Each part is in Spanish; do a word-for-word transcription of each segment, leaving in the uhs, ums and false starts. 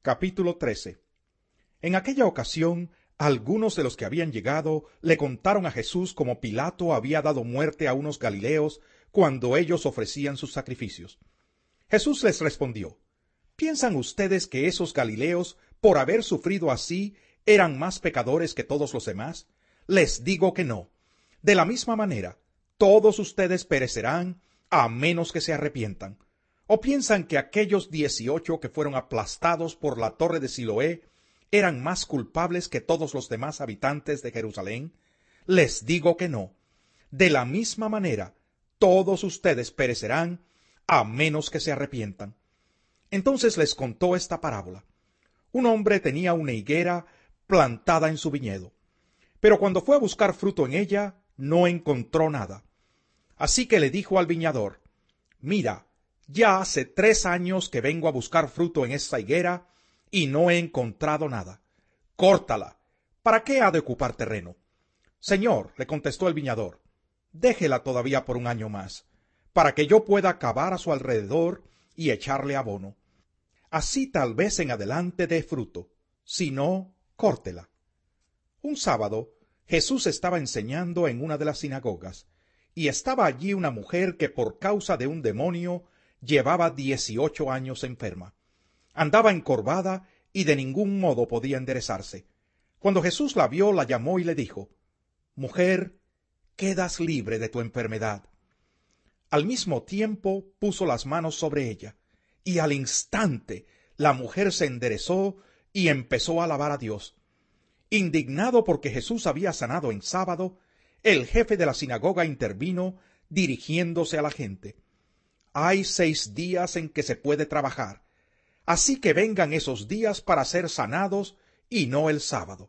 Capítulo trece. En aquella ocasión, algunos de los que habían llegado le contaron a Jesús cómo Pilato había dado muerte a unos galileos cuando ellos ofrecían sus sacrificios. Jesús les respondió: ¿Piensan ustedes que esos galileos, por haber sufrido así, eran más pecadores que todos los demás? Les digo que no. De la misma manera, todos ustedes perecerán a menos que se arrepientan. ¿O piensan que aquellos dieciocho que fueron aplastados por la torre de Siloé eran más culpables que todos los demás habitantes de Jerusalén? Les digo que no. De la misma manera, todos ustedes perecerán a menos que se arrepientan. Entonces les contó esta parábola. Un hombre tenía una higuera plantada en su viñedo, pero cuando fue a buscar fruto en ella, no encontró nada. Así que le dijo al viñador: Mira, ya hace tres años que vengo a buscar fruto en esta higuera y no he encontrado nada. Córtala. ¿Para qué ha de ocupar terreno? Señor, le contestó el viñador, déjela todavía por un año más, para que yo pueda cavar a su alrededor y echarle abono. Así tal vez en adelante dé fruto, si no, córtela. Un sábado, Jesús estaba enseñando en una de las sinagogas, y estaba allí una mujer que por causa de un demonio llevaba dieciocho años enferma. Andaba encorvada y de ningún modo podía enderezarse. Cuando Jesús la vio, la llamó y le dijo: Mujer, quedas libre de tu enfermedad. Al mismo tiempo puso las manos sobre ella, y al instante la mujer se enderezó y empezó a alabar a Dios. Indignado porque Jesús había sanado en sábado, el jefe de la sinagoga intervino, dirigiéndose a la gente: Hay seis días en que se puede trabajar, así que vengan esos días para ser sanados y no el sábado.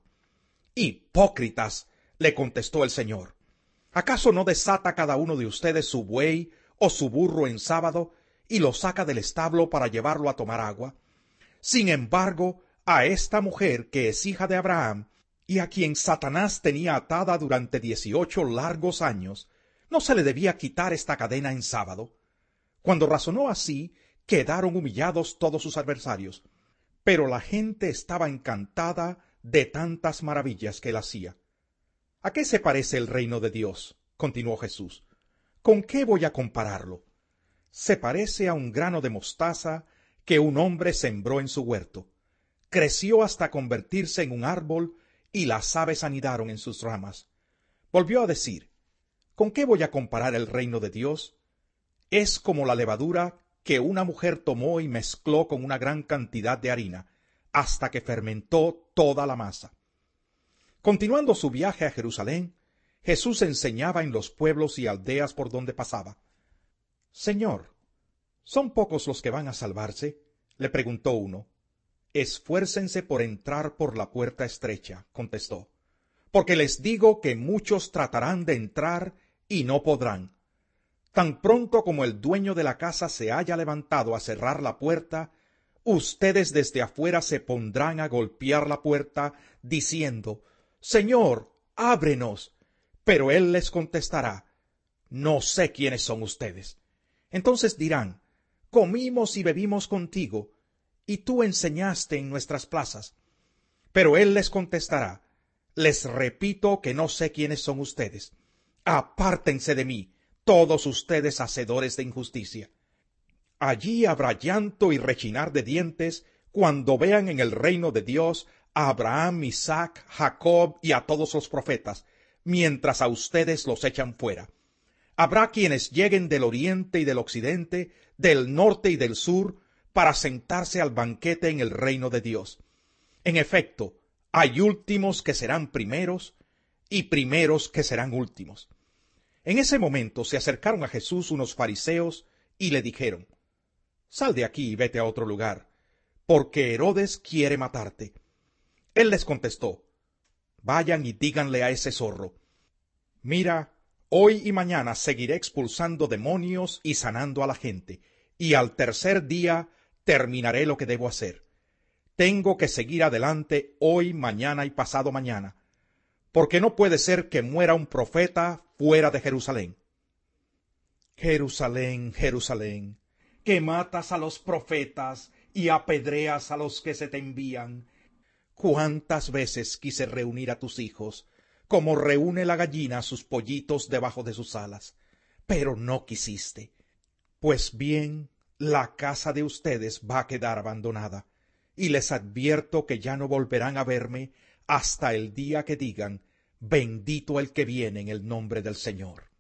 Hipócritas, le contestó el Señor, ¿acaso no desata cada uno de ustedes su buey o su burro en sábado y lo saca del establo para llevarlo a tomar agua? Sin embargo, a esta mujer, que es hija de Abraham y a quien Satanás tenía atada durante dieciocho largos años, no se le debía quitar esta cadena en sábado. Cuando razonó así, quedaron humillados todos sus adversarios. Pero la gente estaba encantada de tantas maravillas que él hacía. ¿A qué se parece el reino de Dios?, continuó Jesús. ¿Con qué voy a compararlo? Se parece a un grano de mostaza que un hombre sembró en su huerto. Creció hasta convertirse en un árbol y las aves anidaron en sus ramas. Volvió a decir: ¿Con qué voy a comparar el reino de Dios? Es como la levadura que una mujer tomó y mezcló con una gran cantidad de harina, hasta que fermentó toda la masa. Continuando su viaje a Jerusalén, Jesús enseñaba en los pueblos y aldeas por donde pasaba. Señor, ¿son pocos los que van a salvarse?, le preguntó uno. Esfuércense por entrar por la puerta estrecha, contestó, porque les digo que muchos tratarán de entrar y no podrán. Tan pronto como el dueño de la casa se haya levantado a cerrar la puerta, ustedes desde afuera se pondrán a golpear la puerta, diciendo: Señor, ábrenos. Pero él les contestará: No sé quiénes son ustedes. Entonces dirán: Comimos y bebimos contigo, y tú enseñaste en nuestras plazas. Pero él les contestará: Les repito que no sé quiénes son ustedes. Apártense de mí, todos ustedes hacedores de injusticia. Allí habrá llanto y rechinar de dientes cuando vean en el reino de Dios a Abraham, Isaac, Jacob y a todos los profetas, mientras a ustedes los echan fuera. Habrá quienes lleguen del oriente y del occidente, del norte y del sur, para sentarse al banquete en el reino de Dios. En efecto, hay últimos que serán primeros y primeros que serán últimos. En ese momento se acercaron a Jesús unos fariseos y le dijeron: Sal de aquí y vete a otro lugar, porque Herodes quiere matarte. Él les contestó: Vayan y díganle a ese zorro: Mira, hoy y mañana seguiré expulsando demonios y sanando a la gente, y al tercer día terminaré lo que debo hacer. Tengo que seguir adelante hoy, mañana y pasado mañana, porque no puede ser que muera un profeta fuera de Jerusalén. Jerusalén, Jerusalén, que matas a los profetas y apedreas a los que se te envían. Cuántas veces quise reunir a tus hijos, como reúne la gallina sus pollitos debajo de sus alas, pero no quisiste. Pues bien, la casa de ustedes va a quedar abandonada, y les advierto que ya no volverán a verme hasta el día que digan: bendito el que viene en el nombre del Señor.